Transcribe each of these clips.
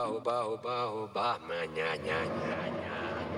oba, nya.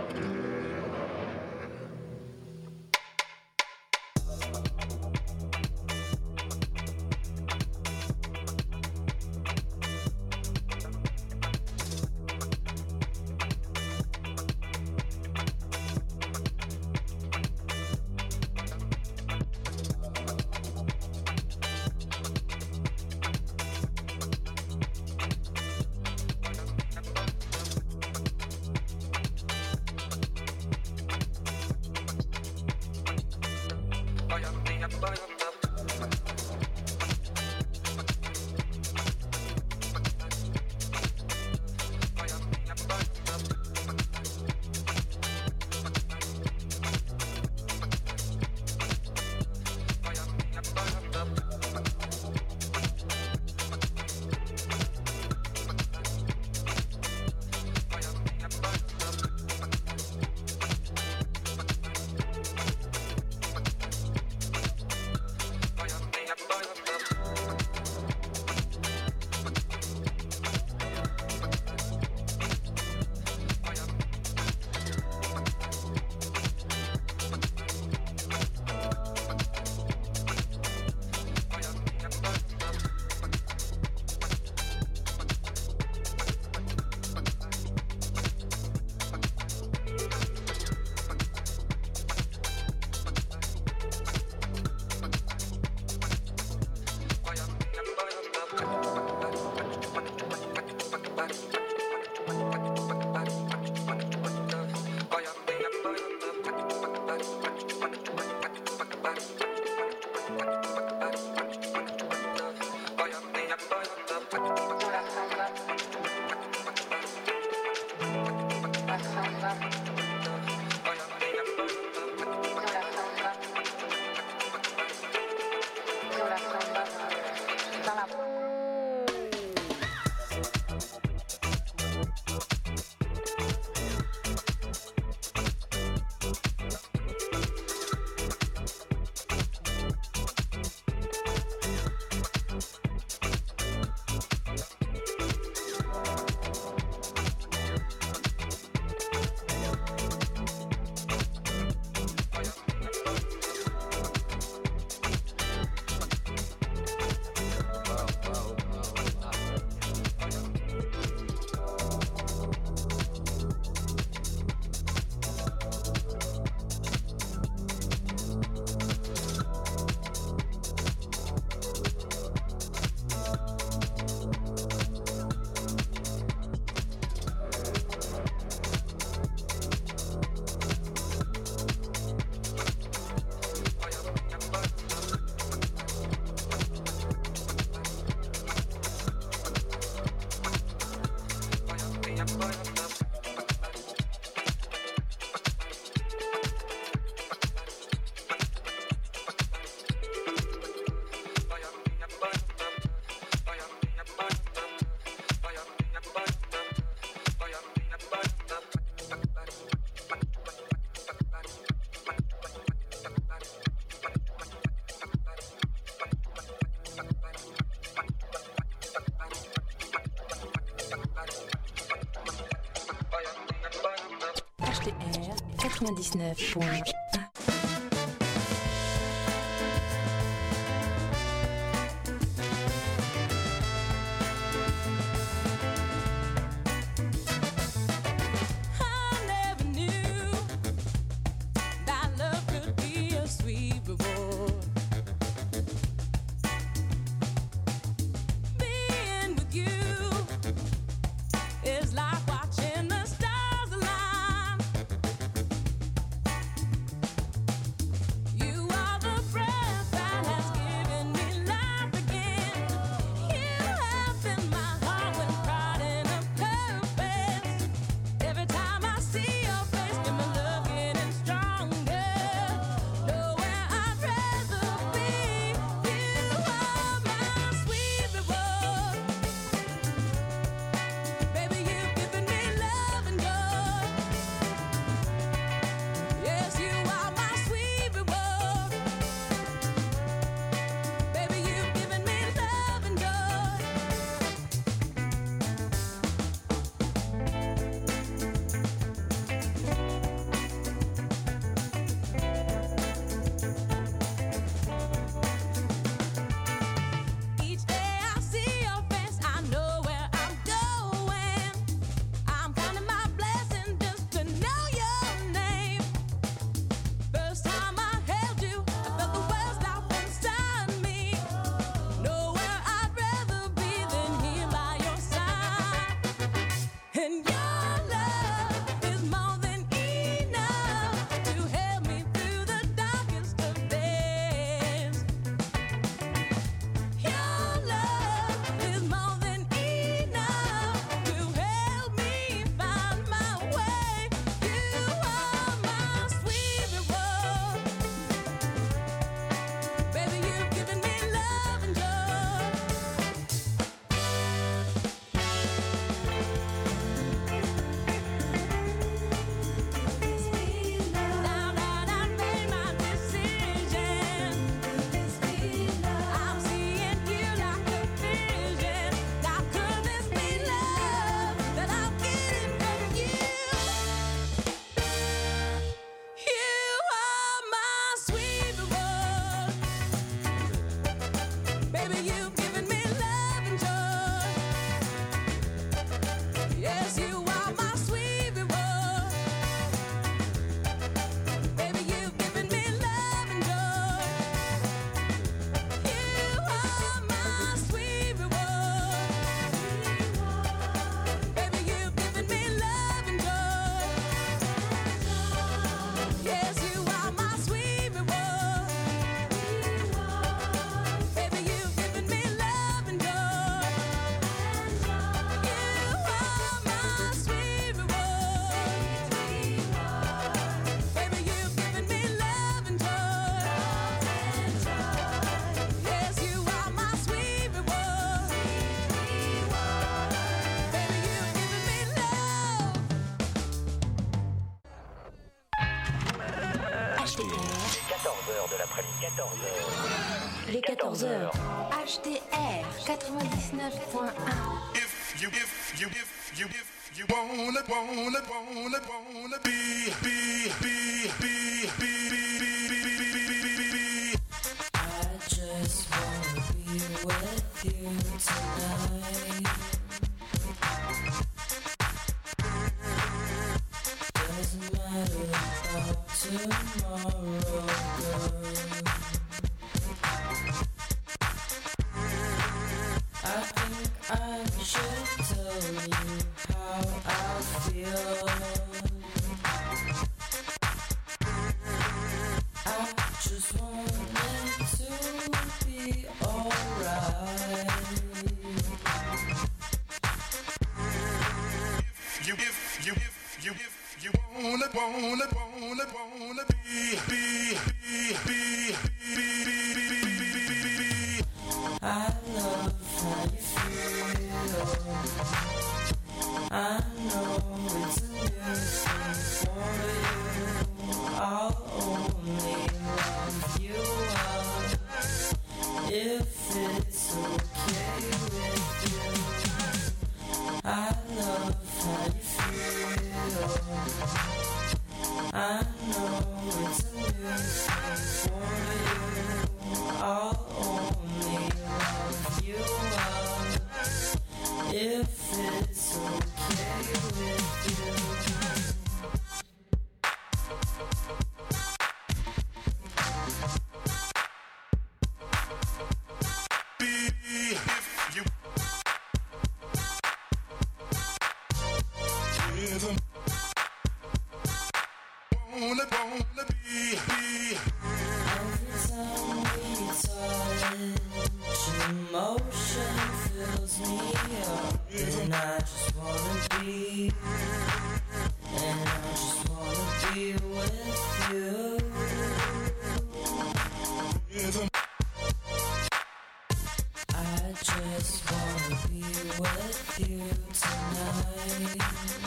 HTR 99. Like watching the stars align. HDR. Les 14h de l'après-midi, 14h. Les 14h. HDR 99.1. If you wanna be. I just wanna be with you tonight. Doesn't matter about tomorrow, girl. I think I should tell you how I feel. I just want it to be alright. If you wanna be. I love how you feel. I know it's a new thing for you. I'll only love you if it's okay with you. I love how you feel. I know it's a new thing for you. I'll only love you if it's okay with you. Wanna be. Every time we touch, emotion fills me up, and I just wanna be, and I just wanna be with you. I just wanna be with you tonight.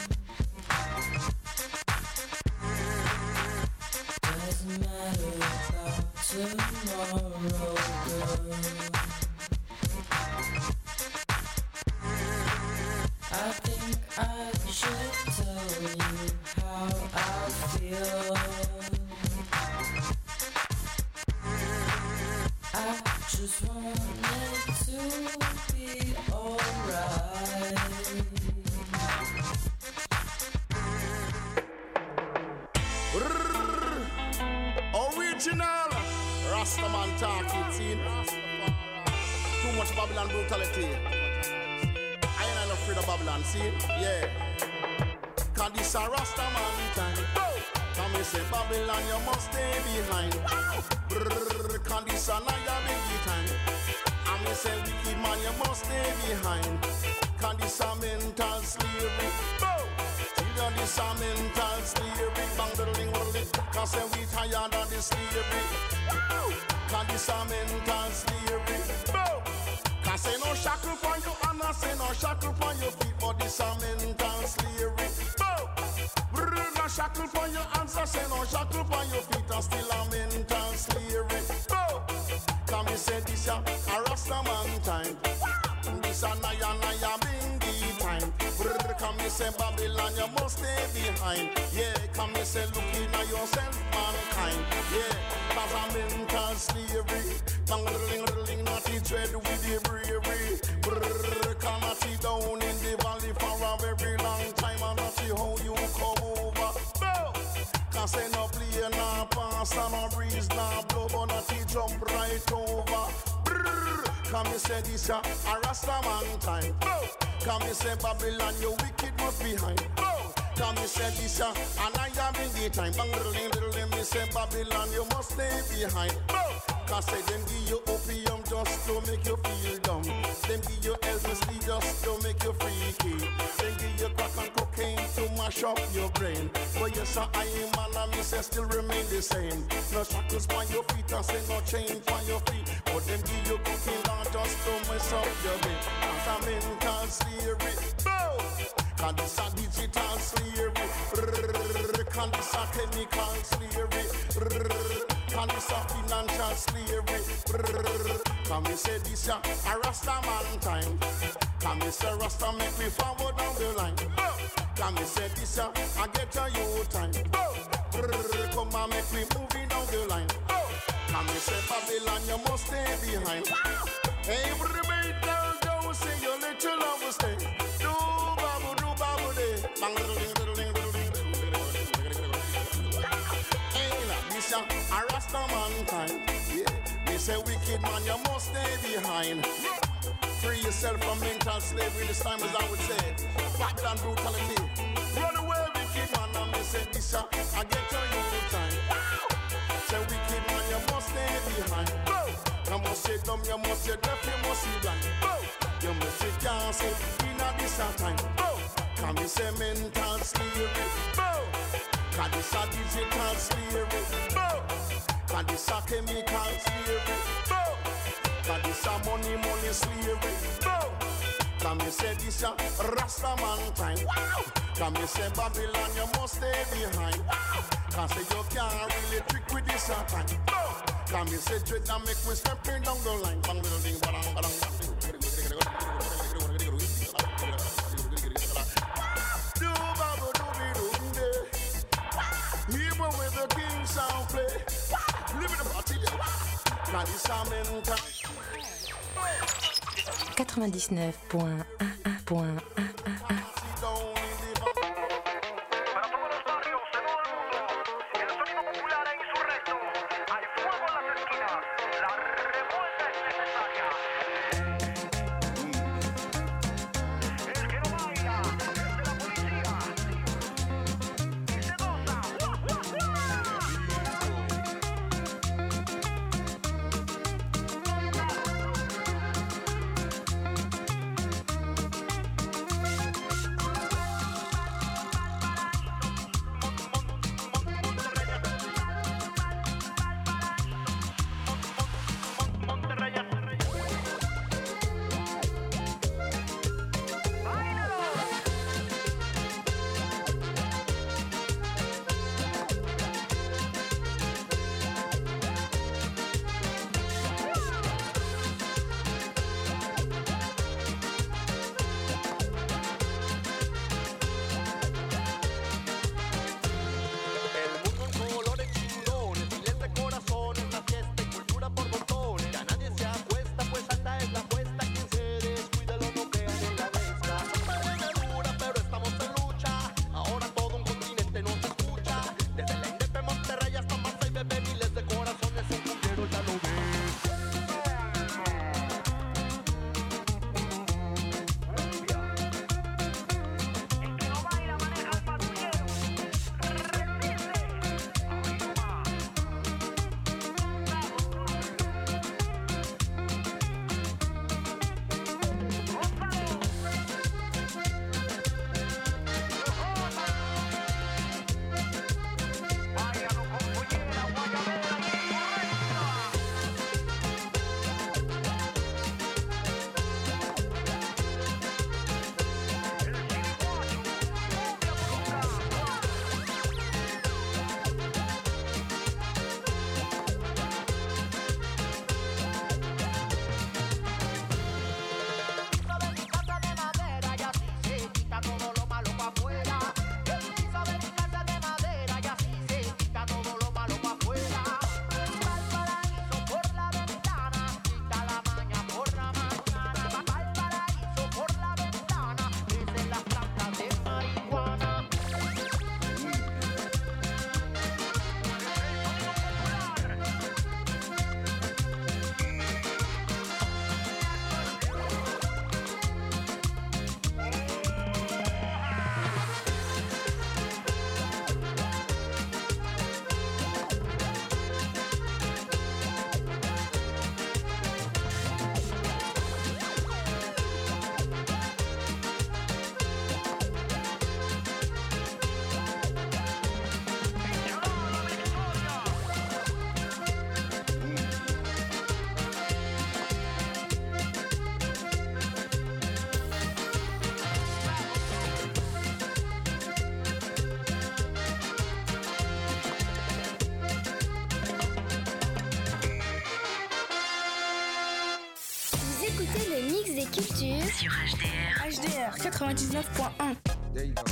Doesn't matter about tomorrow, girl. I think I should tell you how I feel. I just want it to be alright. Original Rastaman talking, see? Too much Babylon brutality. I ain't not afraid of Babylon, see? Yeah. Cause this a Rastaman time. Come and say Babylon, you must stay behind. Cause this a Naya biggie time. And me say wicked man, you must stay behind. Cause this a mental slavery. Children, this a mental slavery. Bang the ring, cause say we tired of this slavery. Cause this a mental slavery. Cause say no shackle for you and I say no shackle for your feet. But this a mental slavery. No shackle for your hands, I say no shackle for your feet. And still a mental slavery. Come me say this a Rastaman time. This a Naya bingy time. Come me say Babylon, you must stay behind. Yeah, come me say look in yourself, mankind. Yeah, cause a mental slavery. Bang-a-ling, naughty tread with the bravery. Can't down in the valley for a very long time. And not see how you come over. Cause say no play, no pass, and no breeze, no blow. But not jump right over. Come me say this a Rastaman time. Come me say Babylon, your wicked must behind. Come me say this a Naya bingy time. Bang-a-ling, me say Babylon, you must stay behind. Cause say them give you opium just to make you feel dumb. Them give you LSD just to make you freaky. Them give you crack and cocaine to mash up your brain. But yes, I am man and me say still remain the same. No shackles on your feet and say no chain on your feet. But them give you cooking down just to mess up your brain. That's a mental slavery. Cause this a digital slavery. Cause this a chemical slavery. Can this a financial slavery? Can we say this a Rasta man time? Can we say Rasta make me forward down the line? Can we say this a get a you time? Come on, make me moving down the line. Can we say Babylon, you must stay behind? Every beat down, don't say your little love will stay. Do babu day. Bang little ding, little ding, little ding. This a Rasta man time. Yeah. Me say wicked man, you must stay behind. Free yourself from mental slavery. This time as I would say, Babylon brutality. Run away, wicked man. And me say this a get to you time. Say wicked man, you must stay behind. You must say dumb, you must say deaf, you must see blind. You must say can't say in a this time. Can we say mental slavery? Can this a digital slavery? Can this a chemical slavery? Can this a money slavery? Can we say this a Rasta man time? Can we say Babylon, you must stay behind? Can say you can't really trick with this time? Can we say dread and make me stepping down the line? Bang little ding, badang, badang, do babu do be do day. Even with the king sound play, live in the party. Can this a mental? 99.11.1. Para todos los barrios de todo el mundo, el sonido popular e insurrecto. Hay fuego en las esquinas. La revuelta es necesaria. El que no baila es de la policía. Y se goza. ¡Guau, guau, guau! écoutez le mix des cultures Sur HDR. HDR 99.1. There you go.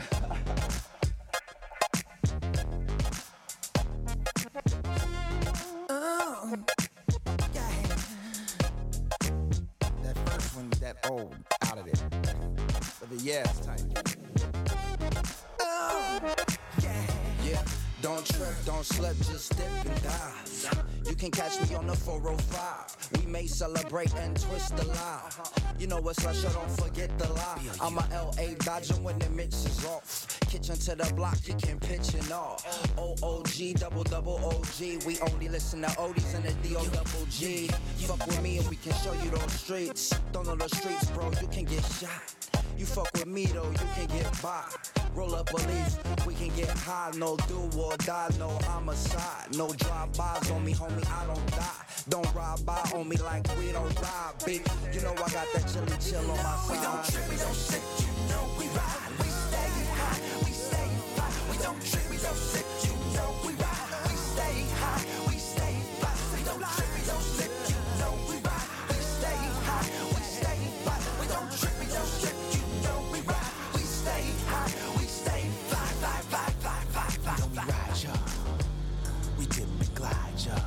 That first one, that old, out of there. But the yes type. Yeah, don't trip, don't slip, just dip and dive. You can catch me on the 405. We may celebrate and twist the lie. You know what's up, so don't forget the lie. I'm a LA Dodger when the mix is off. Kitchen to the block, you can pitch and all. OOG, double OG. We only listen to oldies and the D-O-double-G. Fuck with me and we can show you those streets. Don't know the streets, bro, you can get shot. You fuck with me though, you can get by. Roll up a leaf, we can get high. No do or die, no homicide. No drive-bys on me, homie, I don't die. Don't ride by on me like we don't ride, bitch. You know I got that chilly chill on my side. We don't trip, we don't sit, you know we ride. We stay high, we stay fly. We don't trip, we don't sit, you know we ride. We stay high, we stay fly. We don't trip, we don't sit, you know we ride. We stay high, we stay fly. We don't trip, we don't sit, you know we ride. We stay high, we stay fly, fly, fly, fly, fly, fly, fly. We ride, y'all. We dip and glide, y'all.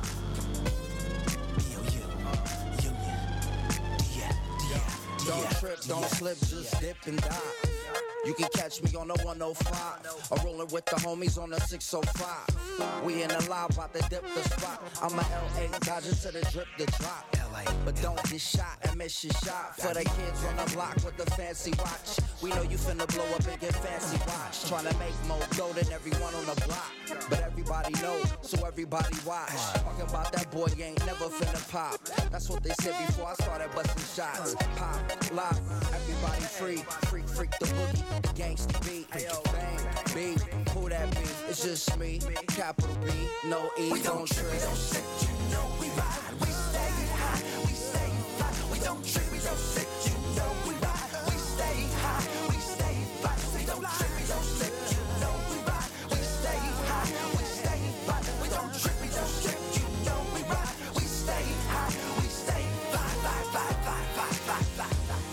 Don't trip, don't slip, just dip and dive. You can catch me on the 105 or rolling with the homies on the 605. We in the live, about to dip the spot. I'm a LA Dodger to the drip, the drop. But don't get shot and miss your shot. For the kids on the block with the fancy watch. We know you finna blow up and get fancy watch. Tryna make more dough than everyone on the block. But everybody know, so everybody watch. Talking about that boy, you ain't never finna pop. That's what they said before I started busting shots. Pop, lock, everybody free. Freak, freak the boogie, the gangsta beat. Bang, beat, who that be? It's just me, capital B, no E, we don't trip, we don't sit, you know we ride. We stay high, we stay fly. We don't trip, we don't sit, you know we ride. We stay high, we stay fly. We don't trip, we don't sit, you know we ride. We stay high, we stay fly. We don't trip, we don't sit, you know we ride. We stay high, we stay fly, fly, fly, fly, fly, fly, fly.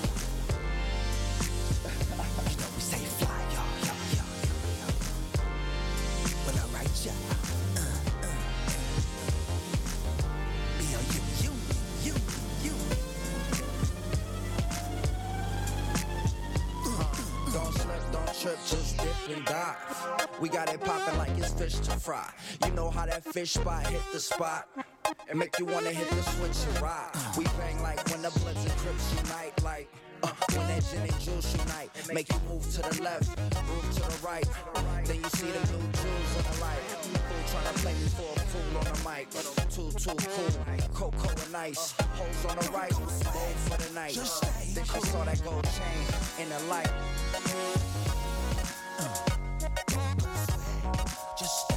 You know we say fly, y'all. When I write ya, Don't slip, don't trip, just dip and dive. We got it poppin' like it's fish to fry. You know how that fish spot hit the spot and make you wanna hit the switch and ride. We bang like when the Bloods and Crips unite, like when that gin and juice unite. Make you move to the left, move to the right. Then you see the new jewels on the light. Fool tryna play me for a fool on the mic. Too cool, cocoa and ice. Hoes on the right, bold for the night. Then she saw that gold chain in the light. just stay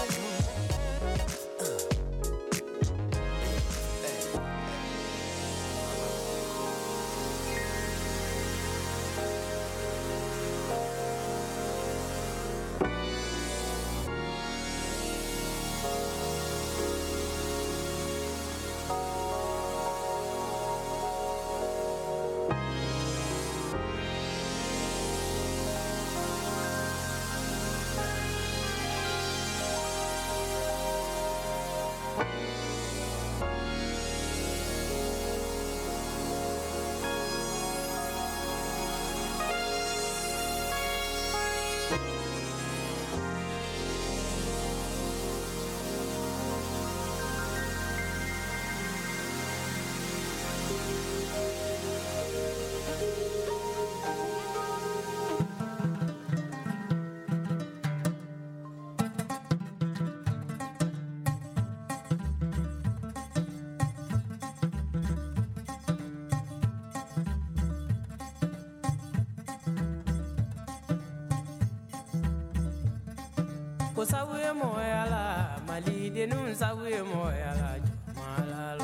Kosawe moyala, malide nun sawe moyala, malalo.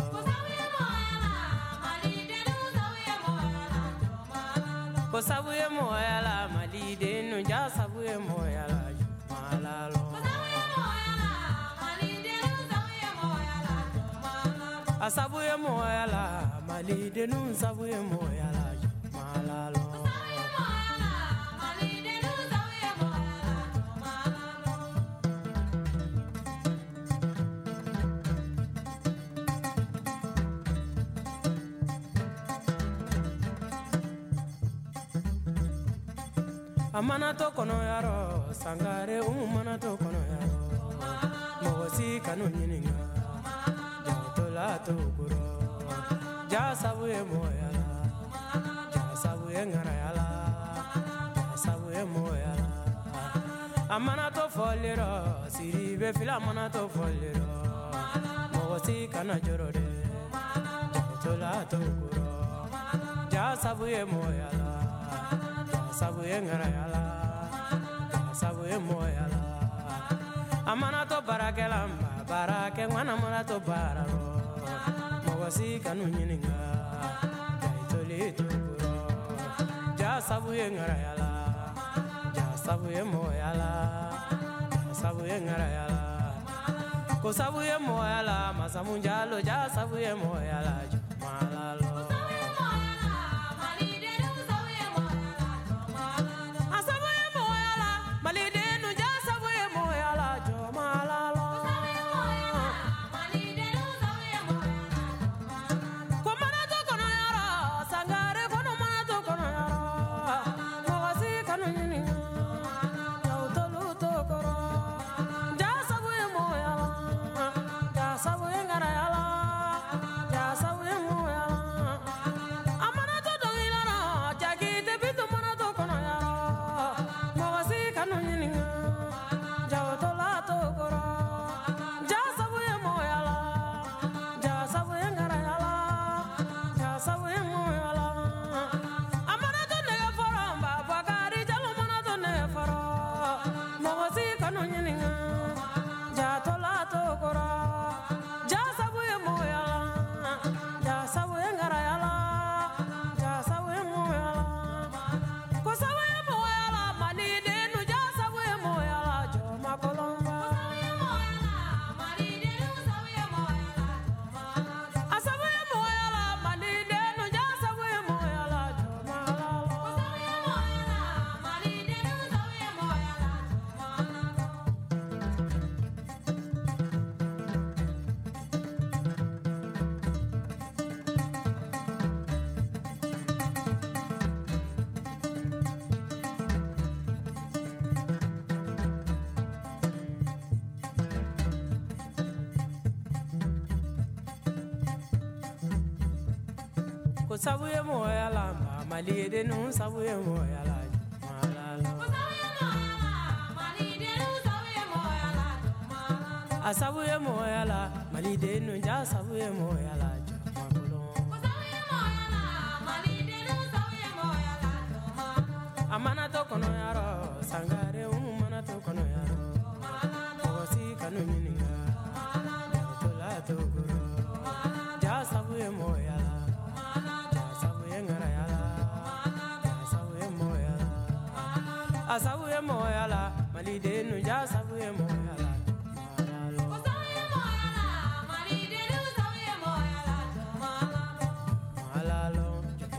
Kosawe moyala, malide nun ja sawe moyala, malalo. Asawe moyala, malide nun sabuye moyala malalo. Amana to kono yaro sangare umana to kono yaro mogosi kanu nyininga jatola to kuro ja sabuye moyala ja sabuye ngarayala ja sabuye moyala amana to folero siri be fila amana to folero mogosi kana jorode jatola to kuro ja sabuye moyala sabuye ngarayala sabuye moyala amana to barakela barake mwana mwana to bararo mogosi kanu nyininga jaitoli tukuro ja sabuye ngarayala ja sabuye moyala ja sabuye ngarayala ko sabuye moyala masamunjalo ja sabuye moyala malalo. Sabuye moyala malide nun sabuye moyala malalo asabuye moyala malide nun ja sabuye moyala makulo amana to kono yaro sangare umana to kono yaro osi kanu mininga tola to guru ja sabuye moyala asabuye moyala malide nu ja sabuye moyala malalo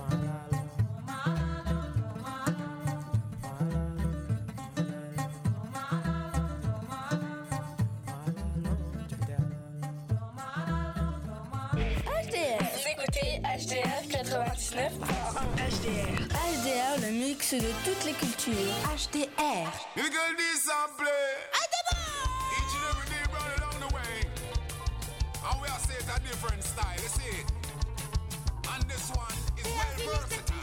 Vous écoutez HDR 99.1 HDR. HDR, le mix de toutes les cultures. HDR. You can sample. Each and every day run along the way. And we are say it a different style, you see it? And this one is well versatile.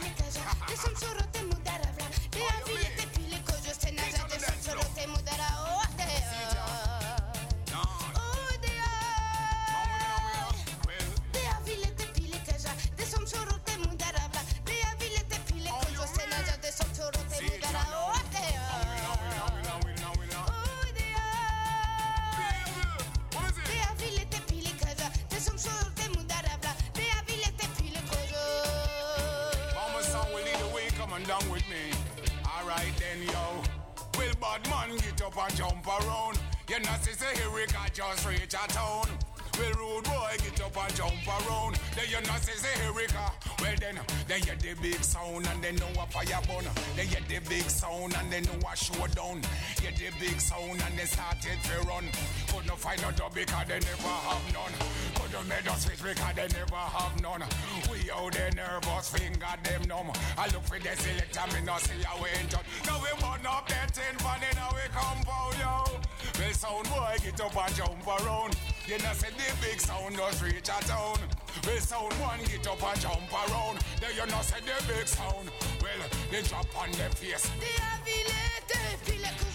Down with me. Alright then, yo. Will bad man get up and jump around? You know, see, here we got just reach a town. Well, rude boy, get up and jump around. Then you know say Erica. Well then, they hear the big sound and they know a fire burn. They hear the big sound and they know a showdown. Hear the big sound and they started to run. Could not find out because they never have none. Could not make us switch because they never have none. We out there nervous, finger them numb. I look for the selector, me not see how we enter. Now we burn up that tin pan in our compound, yo. Well, sound boy, get up and jump around. You know say the big sound does reach a town. Well, sound one, get up and jump around. Then you know say the big sound. Well, they drop on their face. They have it, puis les coups